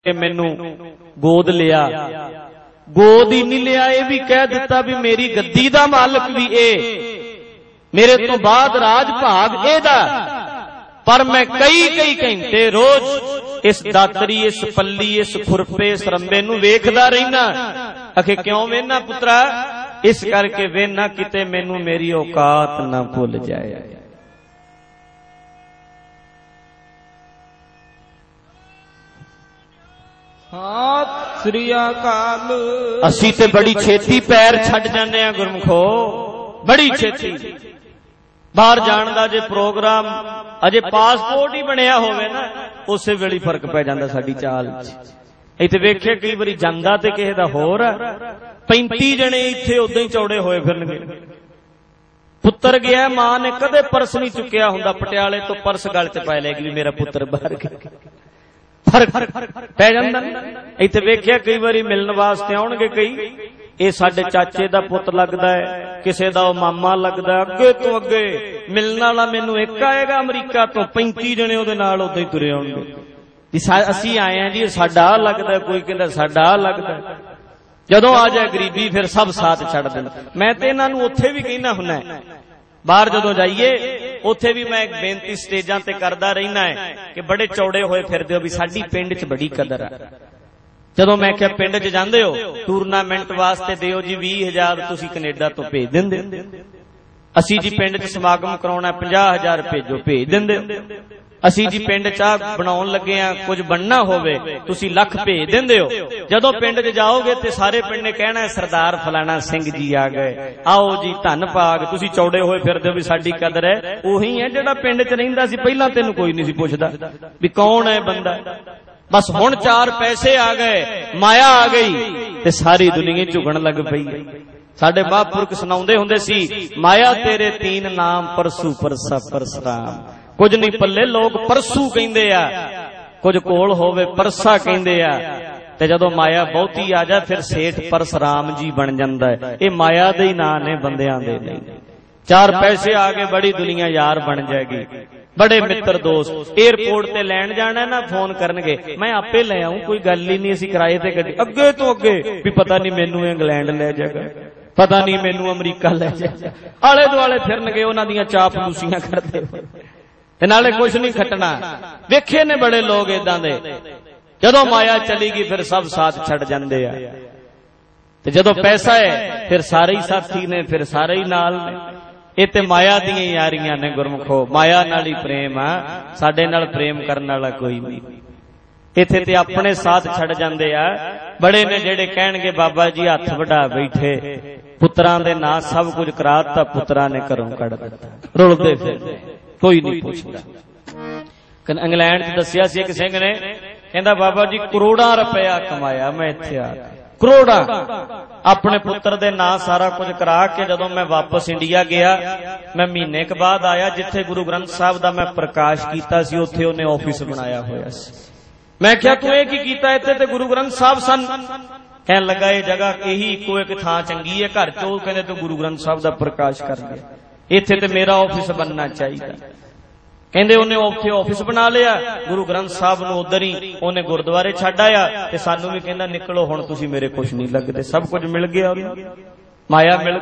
मैनू गोद लिया, गोद ही नहीं लिया, ये भी कह दिता भी मेरी गद्दी दा मालक भी ए, मेरे तो बाद राज भाग एदा। पर मैं कई कई घंटे रोज इस दातरी, इस पल्ली, इस खुरपे, इस रंबे नू वेखदा रहना। आखे क्यों वेना पुत्रा? इस करके वेना किते मैनू मेरी औकात ना भुल जाए। श्री अकाल। असी ते बड़ी छेती पैर छड़ जाने आ गुरमुखो, बड़ी छेती। बाहर जाण दा जे प्रोग्राम अजे पासपोर्ट ही बनया होवे ना, उसे वेले फर्क पै जांदा साडी चाल च। इत्थे वेखे कई बारी जांदा ते किसे दा होर 35 जने इत्थे उदां ही चौड़े होए फिरनगे। पुत्तर गया, मां ने कदे पर्स नहीं चुकिया हुंदा, पटियाले तो पर्स गल च पा लेगी भी मेरा पुत्तर बाहर गया। फर्क पै जांदा। इत्थे वेख्या कई बारी मिलण वास्ते आउणगे कई, ये साडे चाचे दा पुत्त लगदा है, किसे दा मामा लगदा है, अगे तो अगे मिलण वाला मैनू एक आएगा अमरीका तो, 35 जने उहदे नाल उदां ही तुरे आउणगे। असी आए हैं जी, साडा लगदा है, कोई कहंदा साडा लगदा है। जदों आ जाए गरीबी फिर सब साथ छड़ देण। मैं ते इन्हां नूं उत्थे भी कहना हुंदा बाहर जदों जाइए, उत्थे भी मैं एक बेनती स्टेजां ते करदा रहना है कि बड़े चौड़े होए फिरदे हो भी साडी पिंड च बड़ी कदर है। जदों मैं क्या पिंड च जांदे हो टूरनामेंट वास्ते दिओ जी 20,000 तुसीं कनेडा तो भेज दिंदे, असी जी पिंड च समागम कराउणा 50,000 भेजो, भेज दिंदे। असी जी पिंड चाह बनाउण लगे आ, कुछ बनना होवे तुसीं लख भेज दिंदे हो। जदों पिंड च जाओगे ते सारे पिंड ने कहना है सरदार फलाना सिंह जी आ गए, आओ जी धन भाग। तुसीं चौड़े होए फिरदे हो भी साडी कदर है। उही है जिहड़ा पिंड च रहिंदा सी, पहिलां तैनूं कोई नहीं सी पुछदा भी कौन है बंदा। बस हुण 4 पैसे आ गए, माया आ गई ते सारी दुनिया झुकण लग पई। साडे महापुरख सुणाउंदे हुंदे सी, माया तेरे 3 नाम परसू परसा परसराम। कुछ नहीं पल्ले लोग परसू कहिंदे आ, कुछ कोल होवे परसा कहिंदे आ, ते जदों माया बहुती आ जा फिर सेठ परसराम जी बन जांदा है। ये माया दे ही नाम ने, बंदियां दे नहीं। 4 पैसे आ गए, बड़ी दुनिया यार बन जाएगी, बड़े मित्र दोस्त। एयरपोर्ट ते लैण जाना ना, फोन करनगे मैं आपे ले आऊं, कोई गल ही नहीं, असी किराए ते गड्डी अगे तो अगे भी पता नहीं मैनू इंग्लैंड ले जाएगा, पता नहीं मैनू अमरीका ले जाएगा। आले दुआले फिरनगे, उन्हां दियां चापलूसियां करदे ते नाले कुछ नहीं खटना। वेखे ने बड़े लोग इदां दे, जदों माया चली गई फिर सब साथ छड़ जांदे आ, ते जदों पैसा है फिर सारे ही साथी ने, फिर सारे ही नाल ने। ये ते माया दियां यारियां ने गुरमुखो, माया नाल ही प्रेम आ, साडे नाल प्रेम करन वाला कोई नहीं। इत्थे ते अपने साथ छड़ जांदे आ। बड़े ने जेड़े कहणगे बाबा जी हथ वढा बैठे, पुत्रां दे नां सब कुछ कराता, पुत्रां ने घरों कढ दित्ता, रुलदे फिरदे, कोई नहीं पूछदा। इंग्लैंड च दस्सिया सी एक सिंह ने, कहंदा बाबा जी करोड़ां रुपया कमाया मैं इत्थे आ के, करोड़ां। अपने पुत्र दे नां सारा कुछ करा के जदों मैं वापस इंडिया गया, मैं महीने के बाद आया, जिथे गुरु ग्रंथ साहब दा मैं प्रकाश कीता सी उत्थे उन्हें ऑफिस बनाया होया सी। मैं क्या तू ये की कीता? इत्थे ते गुरु ग्रंथ साहब सन। कहन लगा ये जगह यही इको एक थां चंगी है घर चो, कहंदे तू गुरु ग्रंथ साहब दा प्रकाश कर लिया, इत्थे ते मेरा ऑफिस बनना चाहिए। कहंदे उन्हें उत्थे ऑफिस बना लिया, गुरु ग्रंथ साहब नूं उधर ही उन्हें गुरुद्वारे छड्ड आया ते सानू भी कहंदा निकलो हुण तुसीं मेरे कुछ नहीं लगदे। सब कुछ मिल गया, माया मिल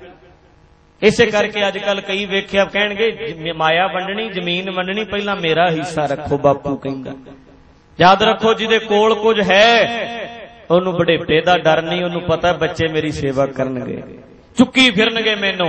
गई। इसे करके अजकल कई वेख्या कहणगे माया वंडनी, जमीन वंडनी, पहला मेरा हिस्सा रखो बापू कहंदा। याद रखो जिहदे कोल कुछ है उन्होंने बुढ़ेपे दा डर नहीं, उन्होंने पता बच्चे मेरी सेवा करनगे, चुक्की फिरनगे, मैनू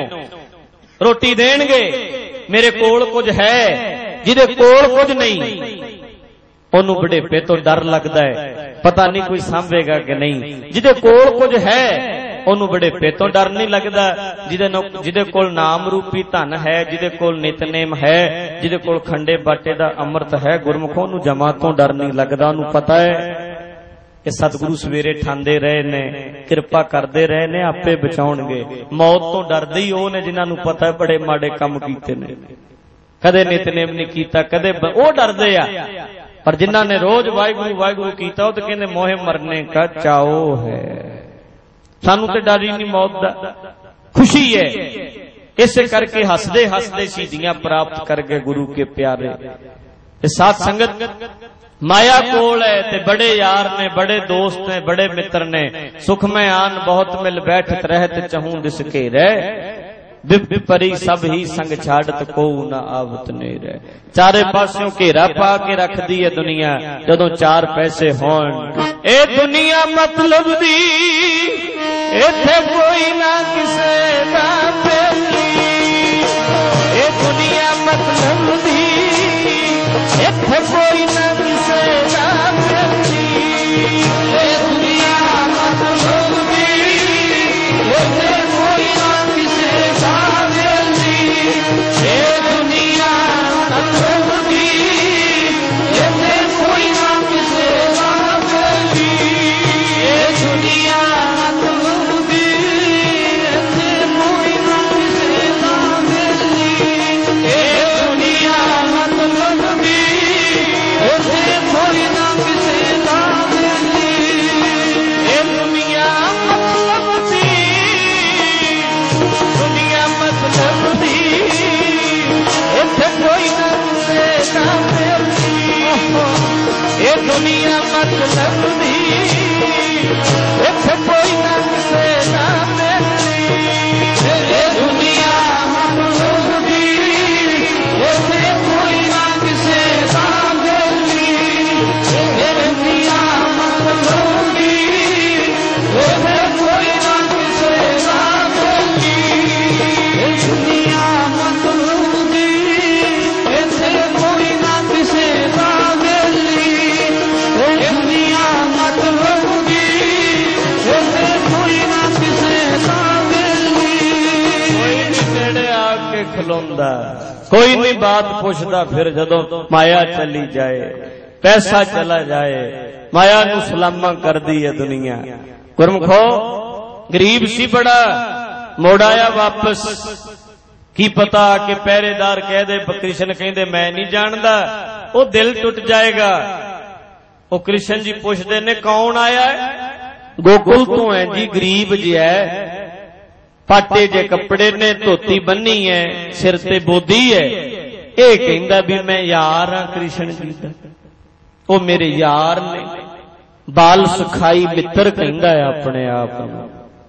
रोटी देणगे। मेरे कोल कुछ है, जिहदे कोल कुछ नहीं उन्होंने बुढ़ेपे तो डर लगदा है, पता नहीं कोई सांभेगा कि नहीं। जिहदे कोल कुछ है उन्होंने बुढ़ेपे तो डर नहीं लगदा। जिहदे कोल नाम रूपी धन है, जिहदे कोल नितनेम है, जिहदे कोल खंडे बाटे दा अमृत है, गुरमुखों नूं जमा तो डर नहीं लगदा। उन्होंने पता है कि सतगुरु सवेरे ठांदे रहे ने, किरपा करते रहे ने, आपे बचाउणगे। मौत तो डरदे ही वो ने जिन्हां नूं पता है बड़े माड़े काम कीते ने, कदे नितनेम नहीं कीता, कदे वो डरदे आ। पर जिन्हां ने रोज वाहिगुरू वाहिगुरू कीता, वो तो कहंदे मोहे मरने का चाओ है। सानू तो डर ही नहीं मौत दा, खुशी है। इस करके हसदे हसदे शहीदियां प्राप्त करके गुरु के प्यारे। साथ संगत माया कोल है ते बड़े यार ने, बड़े दोस्त ने, बड़े मित्र ने। सुख में आन बहुत मिल बैठत रहत चहूं दिस घेरै, विपरी सब ही संग छाड़त को न आवत नेरै। चारे पासों घेरा पा के रख दी है दुनिया, जदों चार पैसे होण। ए दुनिया मतलब दी इत्थे कोई ना किसे दा बेली, ए दुनिया मतलब दी इत्थे कोई ना किसे दा बेली, ए दुनिया मतलब दी इत्थे कोई ना किसे दा बेली, ए दुनिया मतलब दी इत्थे कोई ना किसे दा बेली, ए दुनिया मतलब दी इत्थे कोई ना किसे दा बेली, ए दुनिया मतलब दी इत्थे कोई ना किसे दा बेली, ए दुनिया मतलब दी, दुनिया मतलब दी इत्थे कोई ना किसे दा बेली, ए दुनिया मतलब दी इत्थे कोई ना किसे दा बेली, ए दुनिया मतलब दी इत्थे कोई ना किसे दा बेली, ए दुनिया मतलब दी इत्थे कोई ना किसे दा बेली, ए दुनिया मतलब दी इत्थे कोई ना किसे दा बेली, ए दुनिया मतलब दी इत्थे कोई ना किसे दा बेली। कोई नहीं नेड़े आके खलोंदा, कोई नहीं बात पुछदा, फिर जदों माया चली जाए, पैसा चला जाए, माया नूं सलामा कर दी है दुनिया। गुरमुखो गरीब सी बड़ा, मुड़ आया वापस। की पता कि पहरेदार कह दे, कृष्ण कहंदे मैं नहीं जानदा, वो दिल टुट जाएगा। वो कृष्ण जी पुछदे ने कौन आया है? गोकुल तो है जी, गरीब जी है, पाटे जे कपड़े ने, धोती बन्नी है, सिर ते बोधी है। ये कहंदा भी मैं यार हां कृष्ण जी दा, वो मेरे यार ने, बाल सखाई मित्र कहंदा है अपने आप नूं।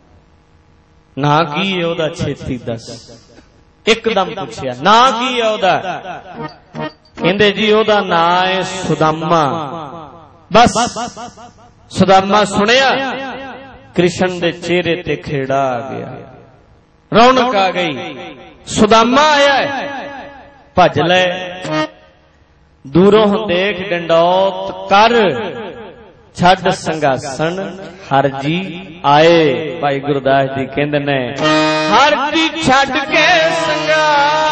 ना की है ओदा, छेती दस। एकदम पूछया ना की है ओदा? कहंदे जी ओदा नां है सुदामा। बस सुदामा सुनिया, कृष्ण दे चेहरे ते खेड़ा आ गया, रौनक आ गई। सुदामा आया है, भज ले, दूरों देख डंडौत कर, छड़ संघासन हर जी आए। भाई गुरदास जी कहंदे ने हर जी छड़ के संघा